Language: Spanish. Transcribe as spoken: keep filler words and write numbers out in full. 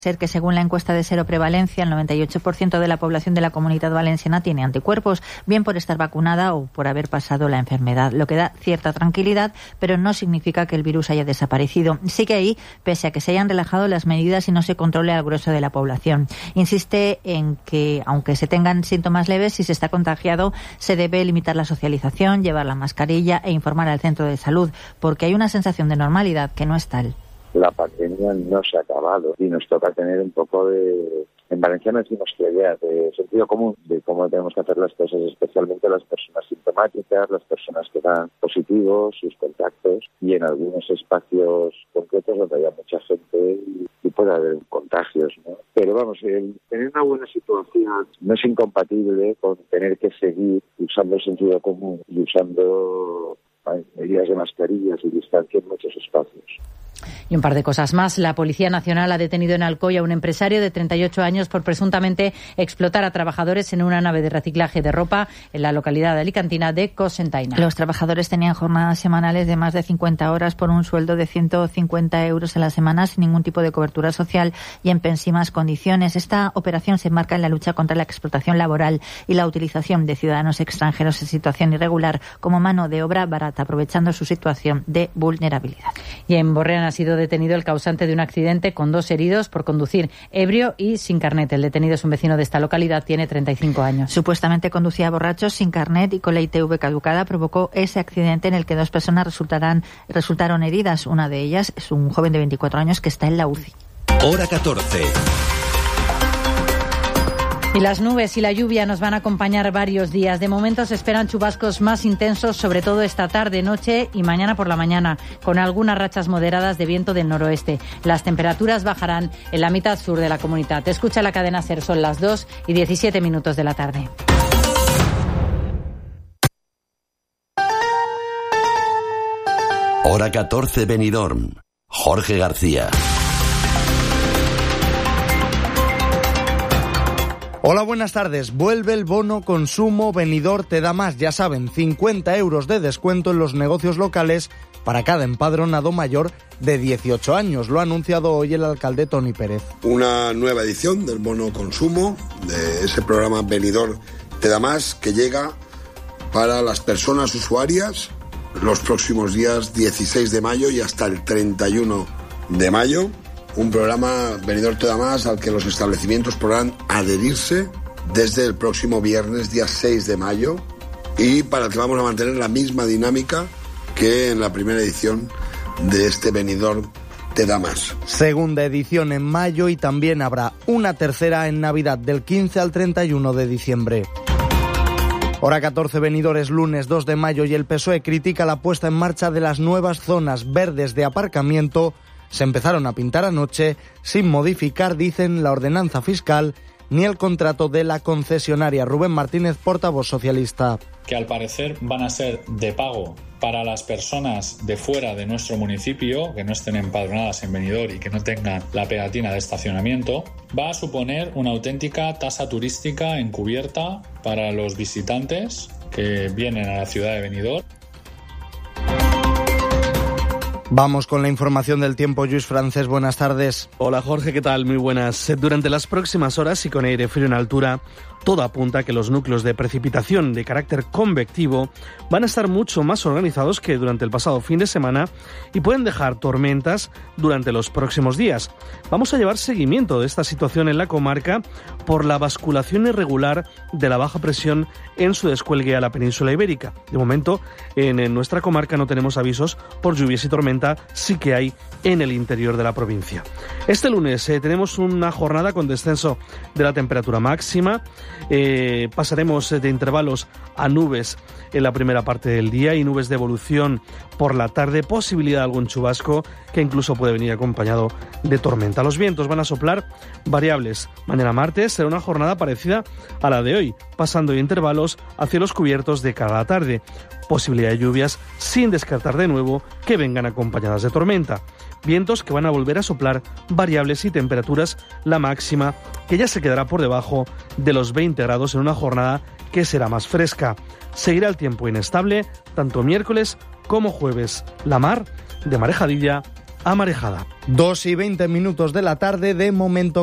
Ser que según la encuesta de seroprevalencia, el noventa y ocho por ciento de la población de la Comunitat Valenciana tiene anticuerpos, bien por estar vacunada o por haber pasado la enfermedad, lo que da cierta tranquilidad, pero no significa que el virus haya desaparecido. Sí que ahí, pese a que se hayan relajado las medidas y no se controle al grueso de la población. Insiste en que, aunque se tengan síntomas leves, si se está contagiado, se debe limitar la socialización, llevar la mascarilla e informar al centro de salud, porque hay una sensación de normalidad que no es tal. La pandemia no se ha acabado y nos toca tener un poco de, en Valencia no decimos que idea, de sentido común de cómo tenemos que hacer las cosas, especialmente las personas sintomáticas, las personas que dan positivos, sus contactos, y en algunos espacios concretos donde haya mucha gente y, y puede haber contagios, ¿no? Pero vamos, el tener una buena situación no es incompatible con tener que seguir usando el sentido común y usando medidas de mascarillas y distancia en muchos espacios. Y un par de cosas más. La Policía Nacional ha detenido en Alcoy a un empresario de treinta y ocho años por presuntamente explotar a trabajadores en una nave de reciclaje de ropa en la localidad alicantina de Cocentaina. Los trabajadores tenían jornadas semanales de más de cincuenta horas por un sueldo de ciento cincuenta euros a la semana sin ningún tipo de cobertura social y en pésimas condiciones. Esta operación se enmarca en la lucha contra la explotación laboral y la utilización de ciudadanos extranjeros en situación irregular como mano de obra barata, aprovechando su situación de vulnerabilidad. Y en Borreana ha sido detenido el causante de un accidente con dos heridos por conducir ebrio y sin carnet. El detenido es un vecino de esta localidad, tiene treinta y cinco años. Supuestamente conducía borracho, sin carnet y con la I T V caducada. Provocó ese accidente en el que dos personas resultarán, resultaron heridas. Una de ellas es un joven de veinticuatro años que está en la U C I. Hora catorce. Y las nubes y la lluvia nos van a acompañar varios días. De momento se esperan chubascos más intensos, sobre todo esta tarde, noche y mañana por la mañana, con algunas rachas moderadas de viento del noroeste. Las temperaturas bajarán en la mitad sur de la comunidad. Escucha la cadena SER, son las dos y diecisiete minutos de la tarde. Hora catorce, Benidorm. Jorge García. Hola, buenas tardes. Vuelve el bono consumo Benidorm Te Da Más. Ya saben, cincuenta euros de descuento en los negocios locales para cada empadronado mayor de dieciocho años. Lo ha anunciado hoy el alcalde Toni Pérez. Una nueva edición del bono consumo, de ese programa Benidorm Te Da Más, que llega para las personas usuarias los próximos días dieciséis de mayo y hasta el treinta y uno de mayo. Un programa Benidorm Te Da Más al que los establecimientos podrán adherirse desde el próximo viernes, día seis de mayo, y para el que vamos a mantener la misma dinámica que en la primera edición de este Benidorm Te Da Más. Segunda edición en mayo y también habrá una tercera en Navidad, del quince al treinta y uno de diciembre. Hora catorce, Benidorm, es lunes dos de mayo y el P S O E critica la puesta en marcha de las nuevas zonas verdes de aparcamiento. Se empezaron a pintar anoche sin modificar, dicen, la ordenanza fiscal ni el contrato de la concesionaria. Rubén Martínez, portavoz socialista. Que al parecer van a ser de pago para las personas de fuera de nuestro municipio, que no estén empadronadas en Benidorm y que no tengan la pegatina de estacionamiento, va a suponer una auténtica tasa turística encubierta para los visitantes que vienen a la ciudad de Benidorm. Vamos con la información del tiempo. Lluís Francés, buenas tardes. Hola Jorge, ¿qué tal? Muy buenas. Durante las próximas horas y con aire frío en altura, todo apunta a que los núcleos de precipitación de carácter convectivo van a estar mucho más organizados que durante el pasado fin de semana y pueden dejar tormentas durante los próximos días. Vamos a llevar seguimiento de esta situación en la comarca por la basculación irregular de la baja presión en su descuelgue a la península ibérica. De momento, en, en nuestra comarca no tenemos avisos por lluvias y tormenta, sí que hay en el interior de la provincia. Este lunes eh, tenemos una jornada con descenso de la temperatura máxima. Eh, pasaremos de intervalos a nubes en la primera parte del día y nubes de evolución por la tarde, posibilidad de algún chubasco que incluso puede venir acompañado de tormenta. Los vientos van a soplar variables. Mañana martes será una jornada parecida a la de hoy, pasando de intervalos a cielos cubiertos de cara a la tarde. Posibilidad de lluvias sin descartar de nuevo que vengan acompañadas de tormenta. Vientos que van a volver a soplar variables y temperaturas, la máxima que ya se quedará por debajo de los veinte grados en una jornada que será más fresca. Seguirá el tiempo inestable tanto miércoles como jueves. La mar de marejadilla a marejada. Dos y veinte minutos de la tarde, de momento